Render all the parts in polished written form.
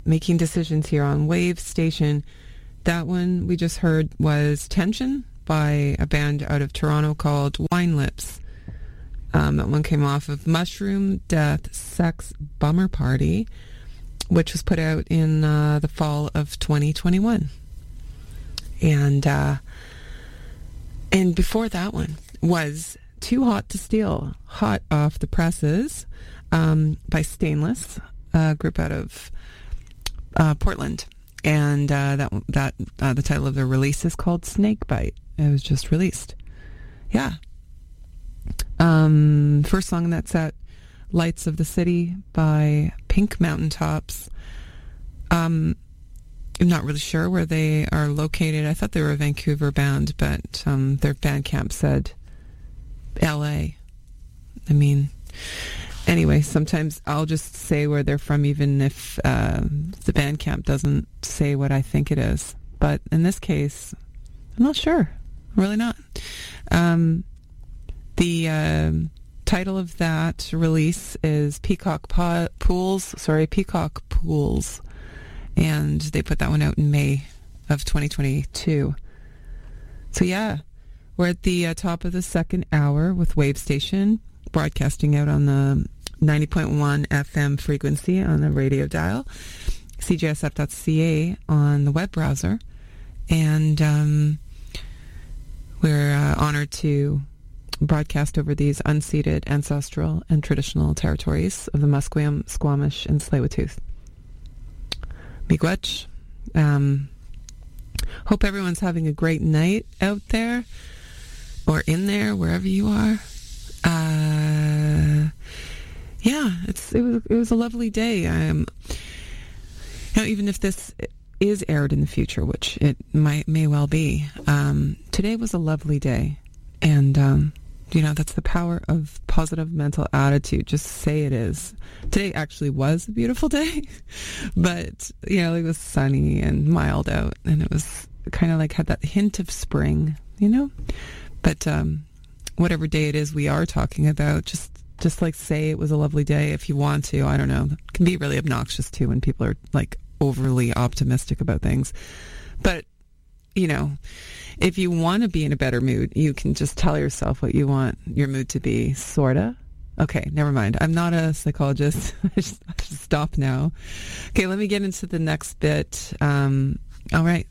making decisions here on Wave Station. That one we just heard was Tension by a band out of Toronto called Wine Lips. That one came off of Mushroom Death Sex Bummer Party, which was put out in the fall of 2021. And before that one was Too Hot to Steal, hot off the presses, by Stainless, a group out of Portland. And the title of their release is called Snakebite. It was just released. Yeah. First song in that set, Lights of the City by Pink Mountaintops. I'm not really sure where they are located. I thought they were a Vancouver band, but their Bandcamp said LA. I mean, anyway, sometimes I'll just say where they're from even if the Bandcamp doesn't say what I think it is. But in this case, I'm not sure. I'm really not. The title of that release is Peacock Pools. And they put that one out in May of 2022. So yeah, we're at the top of the second hour with Wave Station, broadcasting out on the 90.1 FM frequency on the radio dial, cjsf.ca on the web browser. And we're honored to broadcast over these unceded, ancestral, and traditional territories of the Musqueam, Squamish, and Tsleil-Waututh. Miigwech. Hope everyone's having a great night out there, or in there, wherever you are. Yeah, it was a lovely day. Even if this is aired in the future, which it may well be, today was a lovely day, and that's the power of positive mental attitude. Just say it is. Today actually was a beautiful day, but it was sunny and mild out, and it was kind of like had that hint of spring, But whatever day it is we are talking about, just like say it was a lovely day if you want to. I don't know. It can be really obnoxious too when people are like overly optimistic about things. But if you want to be in a better mood, you can just tell yourself what you want your mood to be, sorta. Okay, never mind. I'm not a psychologist. I should stop now. Okay, let me get into the next bit. All right.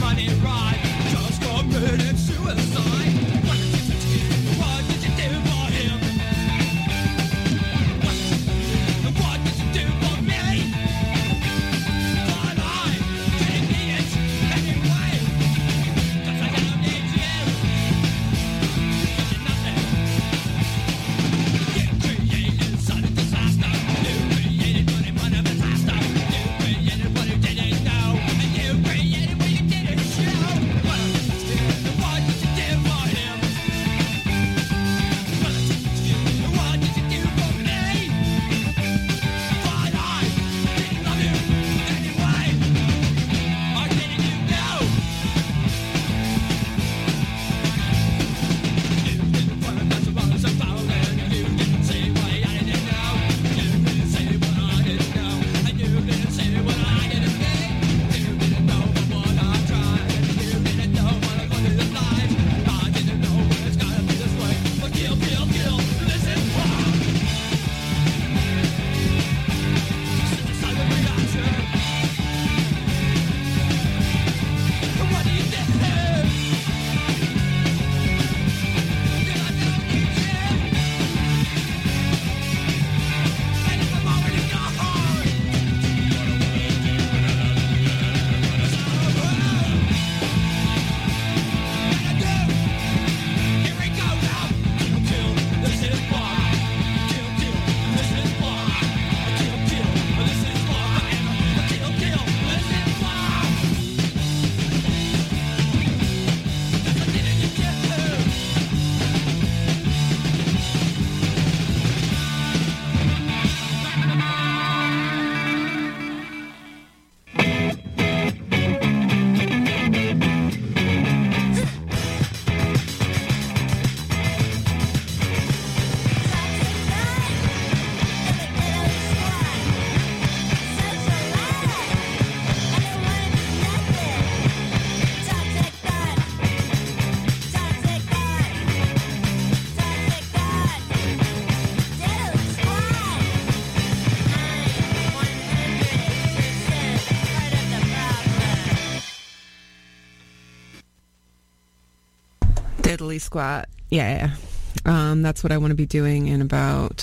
Diddly squat. Yeah. That's what I want to be doing in about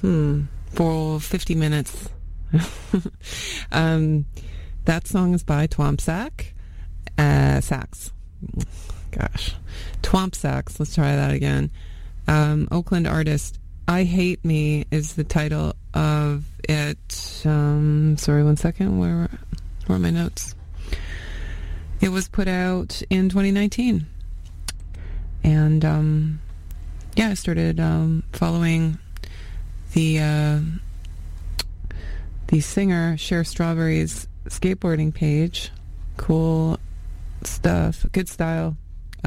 for 50 minutes. That song is by Twomp Sax. Gosh. Twomp Sax. Let's try that again. Oakland artist. I Hate Me is the title of it. Sorry, one second. Where are my notes? It was put out in 2019. And, I started following the singer Cher Strawberry's skateboarding page. Cool stuff. Good style.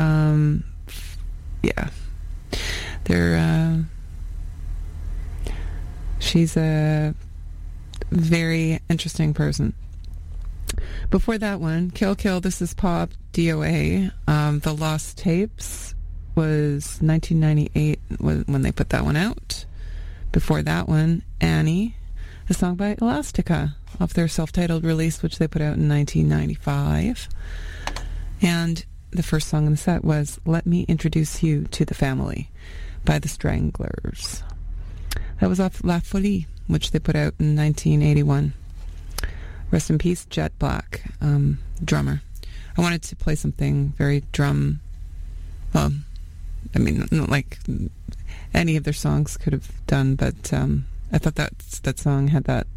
She's a very interesting person. Before that one, Kill Kill, This Is Pop, DOA, The Lost Tapes was 1998 when they put that one out. Before that one, Annie, a song by Elastica off their self-titled release, which they put out in 1995. And the first song in the set was Let Me Introduce You to the Family by The Stranglers. That was off La Folie, which they put out in 1981. Rest in peace, Jet Black, drummer. I wanted to play something very drum. Well, I mean, not like any of their songs could have done, but I thought that song had that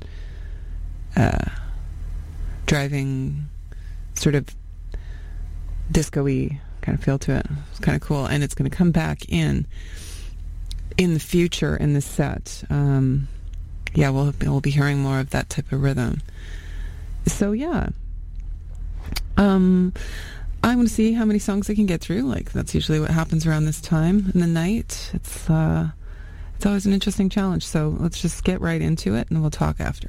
driving, sort of disco-y kind of feel to it. It's kind of cool, and it's going to come back in the future in this set. We'll be hearing more of that type of rhythm. So yeah, I'm going to see how many songs I can get through. Like, that's usually what happens around this time in the night. It's always an interesting challenge. So let's just get right into it, and we'll talk after.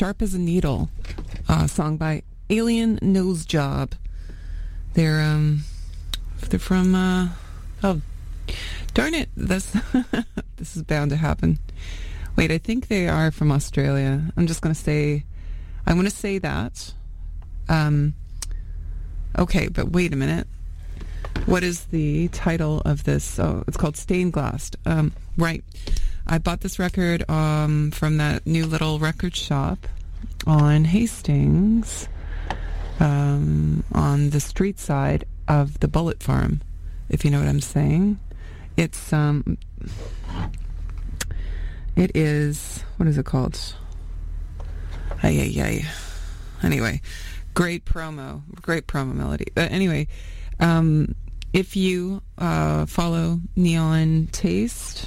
Sharp as a Needle, song by Alien Nose Job. They're from, oh, darn it, this is bound to happen. Wait, I think they are from Australia. I'm going to say that. Okay, but wait a minute. What is the title of this? Oh, it's called Stained Glass. Right. I bought this record from that new little record shop on Hastings, on the street side of the Bullet Farm, if you know what I'm saying. It is, what is it called? Anyway, great promo melody. But anyway, if you follow Neon Taste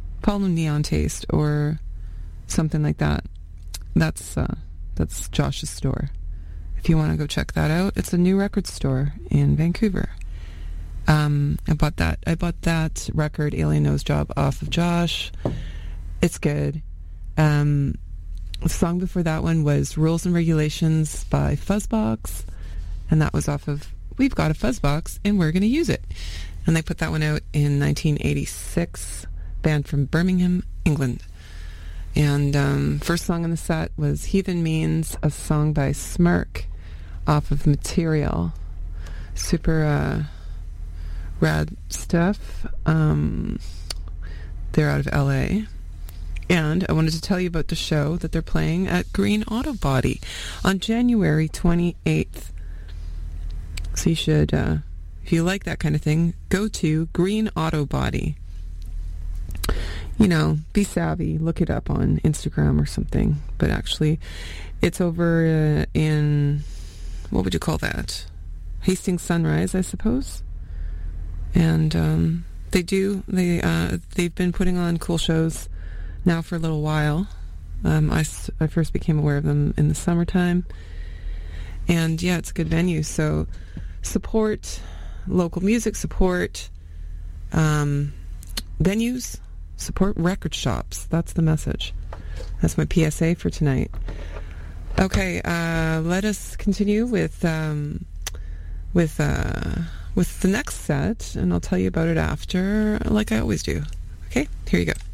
or something like that, that's Josh's store. If you want to go check that out, it's a new record store in Vancouver. I bought that record, Alien Nose Job, off of Josh. It's good. The song before that one was Rules and Regulations by Fuzzbox, and that was off of We've Got a Fuzzbox and We're Going to Use It. And they put that one out in 1986, band from Birmingham, England. And first song in the set was Heathen Means, a song by Smirk off of Material. Super rad stuff. They're out of LA. And I wanted to tell you about the show that they're playing at Green Auto Body on January 28th. So you should, if you like that kind of thing, go to Green Auto Body. You know, be savvy, look it up on Instagram or something. But actually, it's over in, what would you call that? Hastings Sunrise, I suppose. And they've been putting on cool shows now for a little while. I first became aware of them in the summertime. And yeah, it's a good venue. So support local music, support venues, support record shops. That's the message. That's my PSA for tonight. Okay, let us continue with the next set, and I'll tell you about it after, like I always do. Okay, here you go.